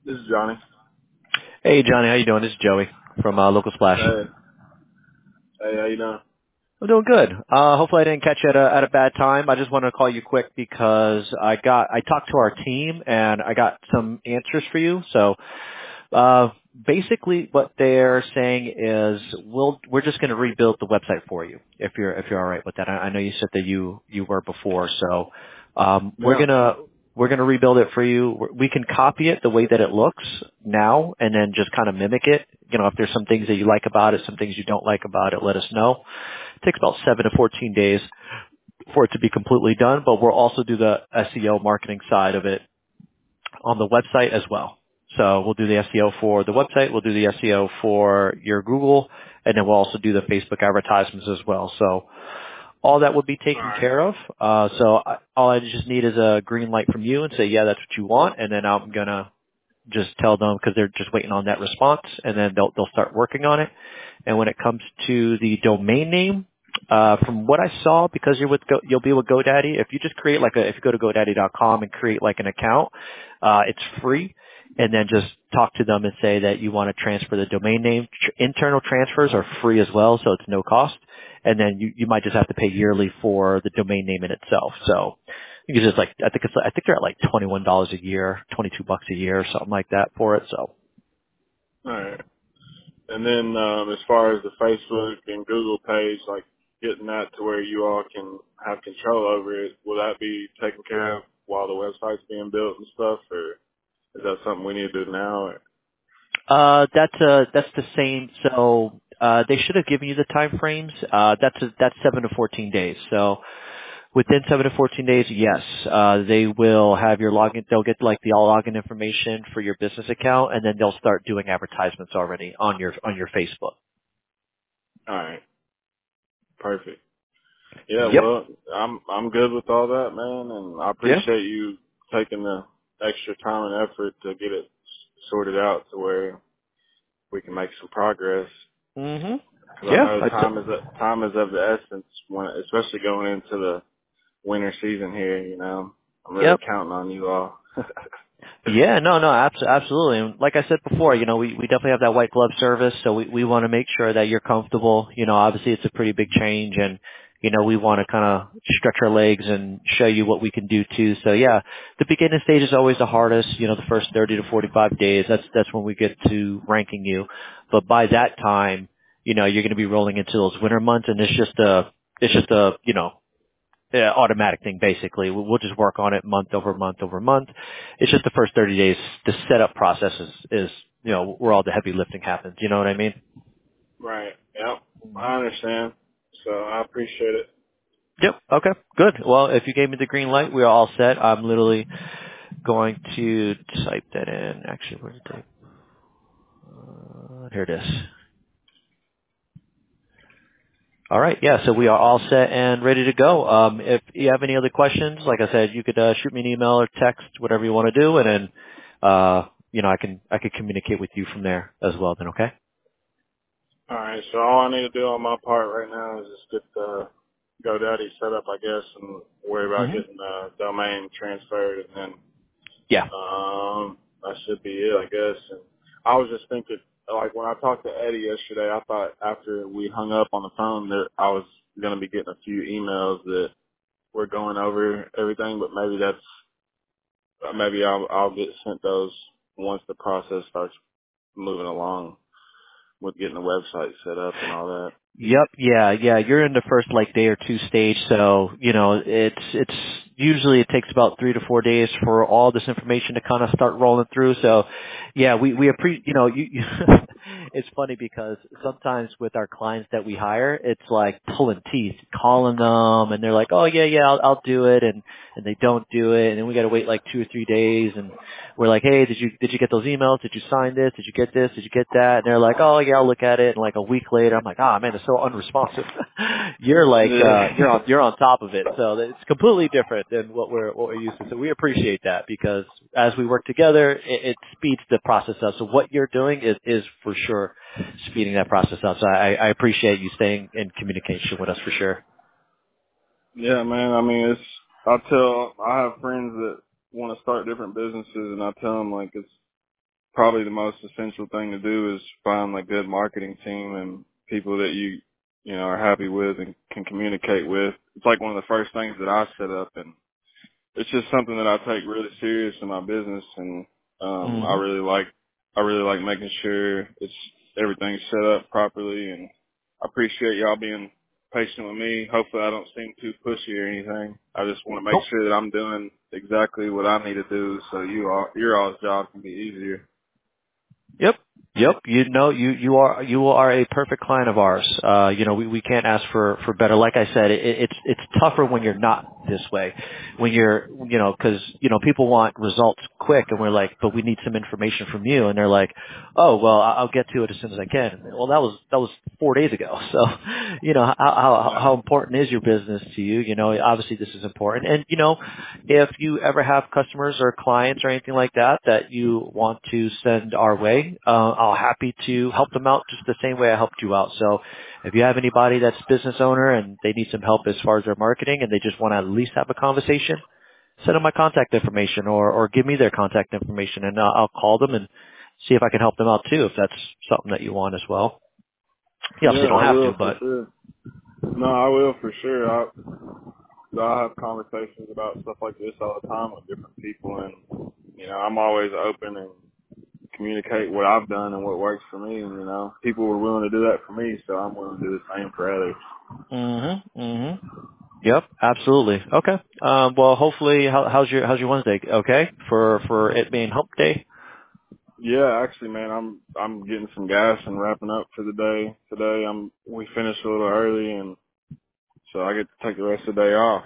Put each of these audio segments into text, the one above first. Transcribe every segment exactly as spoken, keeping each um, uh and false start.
This is Johnny. Hey, Johnny, how you doing? This is Joey from uh, Local Splash. Hey, hey, how you doing? I'm doing good. Uh, hopefully I didn't catch you at a, at a bad time. I just wanted to call you quick because I got, I talked to our team and I got some answers for you. So, uh, basically what they're saying is we'll, we're just going to rebuild the website for you if you're, if you're all right with that. I, I know you said that you, you were before. So, um, we're Yeah. going to, we're going to rebuild it for you. We're- We can copy it the way that it looks now and then just kind of mimic it. You know, if there's some things that you like about it, some things you don't like about it, let us know. It takes about seven to fourteen days for it to be completely done, but we'll also do the S E O marketing side of it on the website as well. So we'll do the S E O for the website, we'll do the S E O for your Google, and then we'll also do the Facebook advertisements as well. So all that would be All taken right. care of. Uh, so I, all I just need is a green light from you and say, yeah, that's what you want, and then I'm gonna just tell them because they're just waiting on that response, and then they'll they'll start working on it. And when it comes to the domain name, uh, from what I saw, because you're with Go, you'll be with GoDaddy. If you just create like a, if you go to GoDaddy dot com and create like an account, uh, it's free. And then just talk to them and say that you want to transfer the domain name. Tr- internal transfers are free as well, so it's no cost. And then you, you might just have to pay yearly for the domain name in itself. So you can just like, I think it's, I think they're at like twenty-one dollars a year, twenty-two bucks a year or something like that for it. So All right. And then um, as far as the Facebook and Google page, like getting that to where you all can have control over it, will that be taken care of while the website's being built and stuff, or is that something we need to do now? Or? Uh, that's uh, that's the same. So uh, they should have given you the time frames. Uh, that's a, that's seven to fourteen days. So within seven to fourteen days, yes, uh, they will have your login. They'll get like the all login information for your business account, and then they'll start doing advertisements already on your on your Facebook. All right. Perfect. Yeah. Yep. Well, I'm I'm good with all that, man, and I Yeah. appreciate you taking the extra time and effort to get it sorted out to where we can make some progress. Mhm. Because I Yeah. know I time t- is time is of the essence when, especially going into the winter season here. You know, I'm really yep. counting on you all. Yeah, no, no, abs- absolutely. And like I said before, you know, we, we definitely have that white glove service, so we, we want to make sure that you're comfortable. You know, obviously it's a pretty big change and, you know, we want to kind of stretch our legs and show you what we can do too. So yeah, the beginning stage is always the hardest, you know, the first thirty to forty-five days. That's, that's when we get to ranking you. But by that time, you know, you're going to be rolling into those winter months and it's just a, it's just a, you know, uh, automatic thing basically. We'll we'll just work on it month over month over month. It's just the first thirty days. The setup process is, is, you know, where all the heavy lifting happens. You know what I mean? Right. Yep. Mhm. I understand. So I appreciate it. Yep. Okay. Good. Well, if you gave me the green light, we're all set. I'm literally going to type that in. Actually, where's the type? Uh, here it is. All right. Yeah. So we are all set and ready to go. Um, if you have any other questions, like I said, you could uh, shoot me an email or text, whatever you want to do, and then, uh, you know, I can I can communicate with you from there as well. Then, okay? All right. So all I need to do on my part right now is just get the GoDaddy set up, I guess, and worry about hmm getting the domain transferred, and then Yeah. Um, that should be it, I guess. And I was just thinking, like when I talked to Eddie yesterday, I thought after we hung up on the phone that I was going to be getting a few emails that we're going over everything, but maybe that's maybe I'll I'll get sent those once the process starts moving along with getting the website set up and all that. Yep, yeah, yeah. You're in the first like day or two stage, so you know it's it's usually it takes about three to four days for all this information to kind of start rolling through. So, yeah, we we appreciate. You know, you, you it's funny because sometimes with our clients that we hire, it's like pulling teeth, calling them, and they're like, "Oh yeah, yeah, I'll I'll do it," and and they don't do it, and then we got to wait like two or three days, and we're like, "Hey, did you did you get those emails? Did you sign this? Did you get this? Did you get that?" And they're like, "Oh yeah, I'll look at it." And like a week later, I'm like, "Ah man, it's so unresponsive." You're like uh Yeah. you're on you're on top of it. So it's completely different than what we're what we're used to. So we appreciate that because as we work together, it, it speeds the process up. So what you're doing is is for sure speeding that process up. So I, I appreciate you staying in communication with us for sure. Yeah, man. I mean, it's. I tell. I have friends that want to start different businesses, and I tell them like it's probably the most essential thing to do is find a good marketing team and people that you, you know, are happy with and can communicate with. It's like one of the first things that I set up, and it's just something that I take really serious in my business. And, um, I Mhm. really like, I really like making sure it's, everything's set up properly, and I appreciate y'all being patient with me. Hopefully I don't seem too pushy or anything. I just want to make Nope. sure that I'm doing exactly what I need to do so you all, your all's job can be easier. Yep. Yep. You know, you, you are, you are a perfect client of ours. Uh, you know, we, we can't ask for, for better. Like I said, it, it's, it's tougher when you're not this way. When you're, you know, cause, you know, people want results quick and we're like, but we need some information from you. And they're like, oh, well, I- I'll get to it as soon as I can. Well, that was, that was four days ago. So, you know, how, how, Yeah. how important is your business to you? You know, obviously this is important. And, you know, if you ever have customers or clients or anything like that that you want to send our way, uh, I'll happy to help them out just the same way I helped you out. So if you have anybody that's business owner and they need some help as far as their marketing and they just want to at least have a conversation, send them my contact information or, or give me their contact information and uh, I'll call them and see if I can help them out too if that's something that you want as well. You Yeah, obviously don't I have will to, for but sure. No, I will for sure. I, I have conversations about stuff like this all the time with different people, and, you know, I'm always open and communicate what I've done and what works for me. And, you know, people were willing to do that for me, so I'm willing to do the same for others. mhm, mhm. Yep, absolutely. Okay. Um, well, hopefully, how, how's your how's your Wednesday? Okay, for for it being Hump Day. Yeah, actually, man, I'm I'm getting some gas and wrapping up for the day today. I'm we finished a little early, and so I get to take the rest of the day off.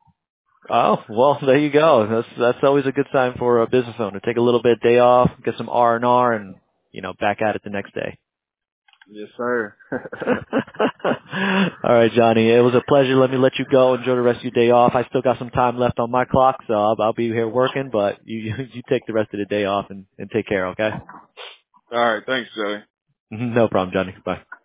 Oh, well, there you go. That's that's always a good sign for a business owner. Take a little bit of day off, get some R and R, and you know, back at it the next day. Yes, sir. All right, Johnny. It was a pleasure. Let me let you go. Enjoy the rest of your day off. I still got some time left on my clock, so I'll, I'll be here working. But you you take the rest of the day off and, and take care. Okay. All right, thanks, Joey. No problem, Johnny. Bye.